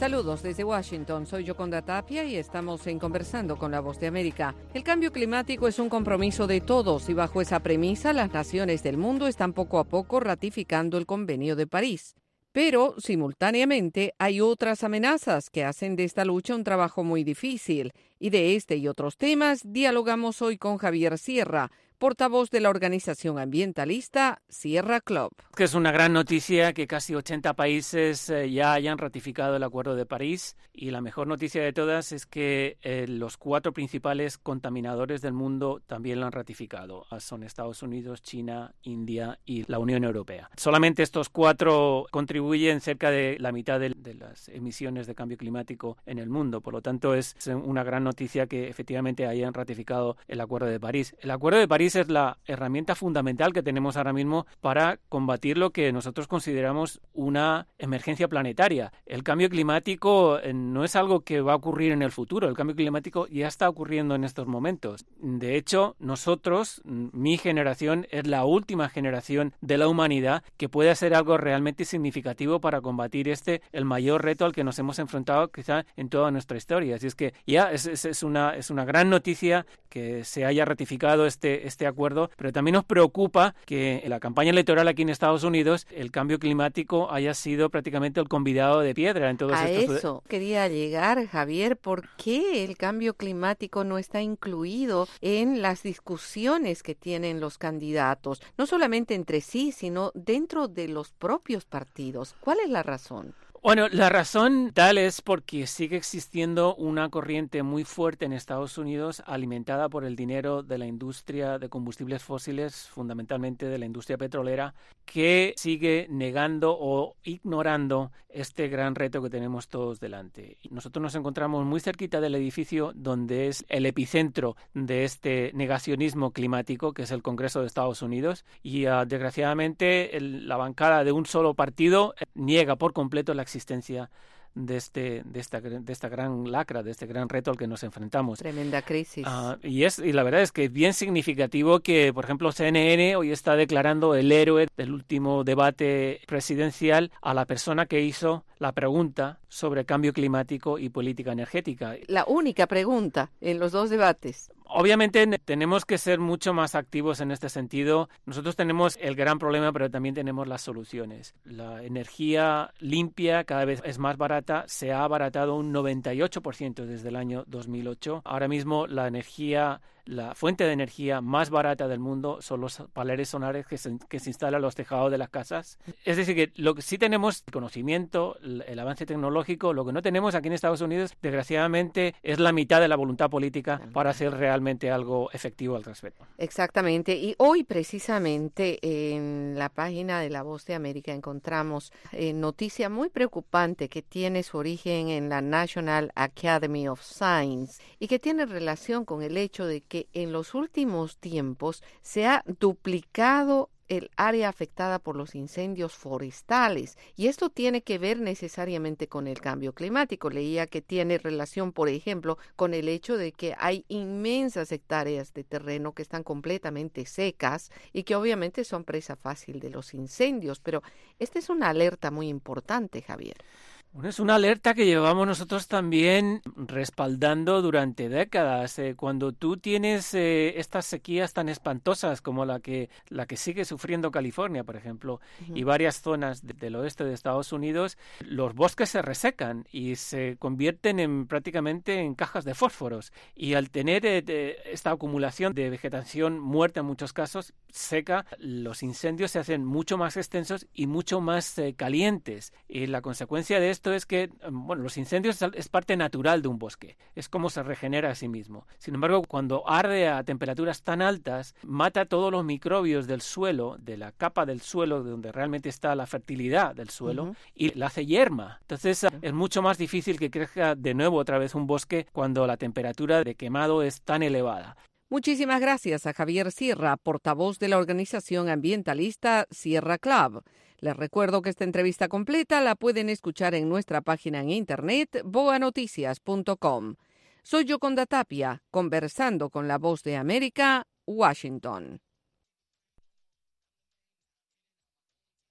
Saludos desde Washington, soy Yoconda Tapia y estamos en Conversando con la Voz de América. El cambio climático es un compromiso de todos y bajo esa premisa las naciones del mundo están poco a poco ratificando el Convenio de París. Pero, simultáneamente, hay otras amenazas que hacen de esta lucha un trabajo muy difícil. Y de este y otros temas dialogamos hoy con Javier Sierra, portavoz de la organización ambientalista Sierra Club. Que es una gran noticia que casi 80 países ya hayan ratificado el Acuerdo de París, y la mejor noticia de todas es que los 4 principales contaminadores del mundo también lo han ratificado. Son Estados Unidos, China, India y la Unión Europea. Solamente estos 4 contribuyen cerca de la mitad de las emisiones de cambio climático en el mundo. Por lo tanto, es una gran noticia que efectivamente hayan ratificado el Acuerdo de París. El Acuerdo de París es la herramienta fundamental que tenemos ahora mismo para combatir lo que nosotros consideramos una emergencia planetaria. El cambio climático no es algo que va a ocurrir en el futuro. El cambio climático ya está ocurriendo en estos momentos. De hecho, nosotros, mi generación, es la última generación de la humanidad que puede hacer algo realmente significativo para combatir el mayor reto al que nos hemos enfrentado quizá en toda nuestra historia. Así es que ya es una gran noticia que se haya ratificado este acuerdo, pero también nos preocupa que en la campaña electoral aquí en Estados Unidos el cambio climático haya sido prácticamente el convidado de piedra en todos estos... A eso quería llegar, Javier. ¿Por qué el cambio climático no está incluido en las discusiones que tienen los candidatos? No solamente entre sí, sino dentro de los propios partidos. ¿Cuál es la razón? Bueno, la razón tal es porque sigue existiendo una corriente muy fuerte en Estados Unidos alimentada por el dinero de la industria de combustibles fósiles, fundamentalmente de la industria petrolera, que sigue negando o ignorando este gran reto que tenemos todos delante. Nosotros nos encontramos muy cerquita del edificio donde es el epicentro de este negacionismo climático, que es el Congreso de Estados Unidos, y desgraciadamente la bancada de un solo partido niega por completo la existencia de esta gran lacra, de este gran reto al que nos enfrentamos. Tremenda crisis. Y la verdad es que es bien significativo que, por ejemplo, CNN hoy está declarando el héroe del último debate presidencial a la persona que hizo la pregunta sobre cambio climático y política energética. La única pregunta en los 2 debates. Obviamente tenemos que ser mucho más activos en este sentido. Nosotros tenemos el gran problema, pero también tenemos las soluciones. La energía limpia cada vez es más barata. Se ha abaratado un 98% desde el año 2008. Ahora mismo la fuente de energía más barata del mundo son los paneles solares que se instalan en los tejados de las casas. Es decir, que lo que sí tenemos conocimiento, el avance tecnológico. Lo que no tenemos aquí en Estados Unidos, desgraciadamente, es la mitad de la voluntad política para hacer realmente algo efectivo al respecto. Exactamente. Y hoy precisamente en la página de La Voz de América encontramos noticia muy preocupante que tiene su origen en la National Academy of Science y que tiene relación con el hecho de que en los últimos tiempos se ha duplicado el área afectada por los incendios forestales. Y esto tiene que ver necesariamente con el cambio climático. Leía que tiene relación, por ejemplo, con el hecho de que hay inmensas hectáreas de terreno que están completamente secas y que obviamente son presa fácil de los incendios. Pero esta es una alerta muy importante, Javier. Bueno, es una alerta que llevamos nosotros también respaldando durante décadas. Cuando tú tienes estas sequías tan espantosas como la que sigue sufriendo California, por ejemplo, y varias zonas del oeste de Estados Unidos, los bosques se resecan y se convierten prácticamente en cajas de fósforos. Y al tener esta acumulación de vegetación muerta en muchos casos, seca, los incendios se hacen mucho más extensos y mucho más calientes. Y la consecuencia de esto es que, los incendios es parte natural de un bosque, es como se regenera a sí mismo. Sin embargo, cuando arde a temperaturas tan altas, mata todos los microbios del suelo, de la capa del suelo donde realmente está la fertilidad del suelo, y la hace yerma. Entonces, es mucho más difícil que crezca de nuevo otra vez un bosque cuando la temperatura de quemado es tan elevada. Muchísimas gracias a Javier Sierra, portavoz de la organización ambientalista Sierra Club. Les recuerdo que esta entrevista completa la pueden escuchar en nuestra página en internet boanoticias.com. Soy Yoconda Tapia, conversando con la Voz de América, Washington.